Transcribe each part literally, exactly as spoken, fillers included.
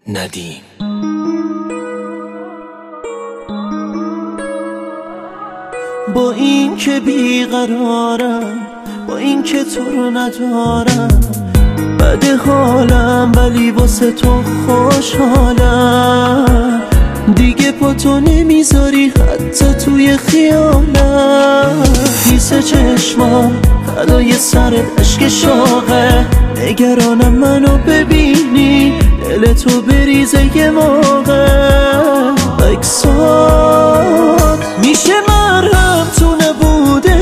ندیم. با این که بیقرارم، با این که تو رو ندارم، بده حالم ولی واسه تو خوشحالم. دیگه پا تو نمیذاری حتی توی خیالم. خیس چشمام فدای سرت عشق شاقه، نگرانم منو ببینی دل تو بریزه یه موقع. اکسات میشه مرهم تو نبوده،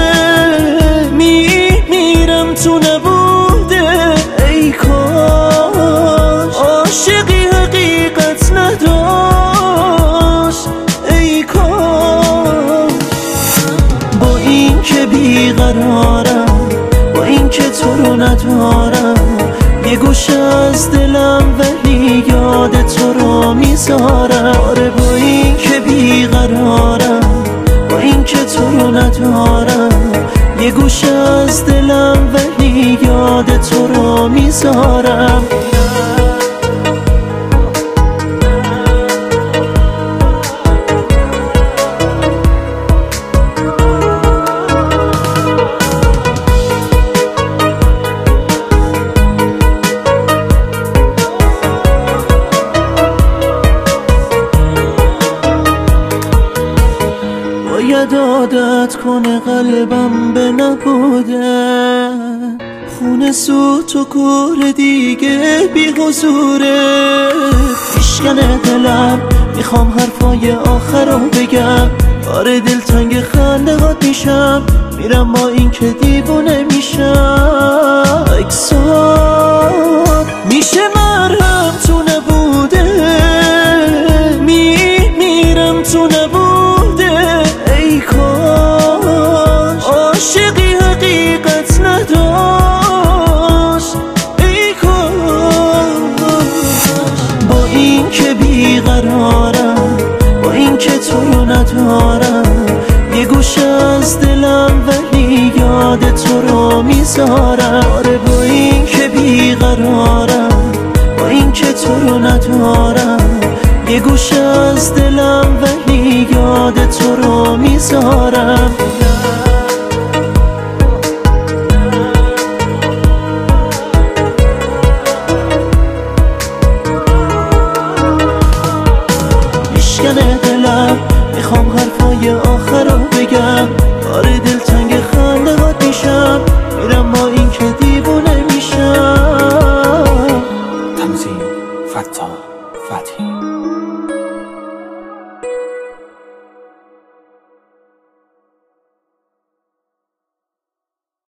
میمیرم تو نبوده. ای کاش عاشقی حقیقت نداشت، ای کاش. با این که بیقرارم، با این که تو رو ندارم، یه گوشه از دلم ولی یاد تو رو میذارم. آره با این که بیقرارم، با این که تو رو ندارم، یه گوشه از دلم ولی یاد تو رو میذارم. باید عادت کنه قلبم به نبوده، خونه سوت و کور دیگه بی حضوره. میشکنه دلم، میخوام حرفای آخر رو بگم. آره دلتنگ خنده هات میشم، میرم با این که دیوونه میشم. اکسات میشه مرهم تو نبوده، میمیرم تو نبوده. ای کاش عاشقی حقیقت نداشت، ای کاش. با این که بیقرارم، با این که تو رو ندارم، یه گوشه از دلم ولی یاد تو رو میذارم. آره با این که بیقرارم، با این که تو رو ندارم، یه گوشه از دلم ولی یاد تو رو میذارم. میشکنه دلم، میخوام حرفای آخر رو بگم. آره دلتنگ خنده هات میشم، میرم با این که دیوونه میشم. تنظیم فتاح فتحی.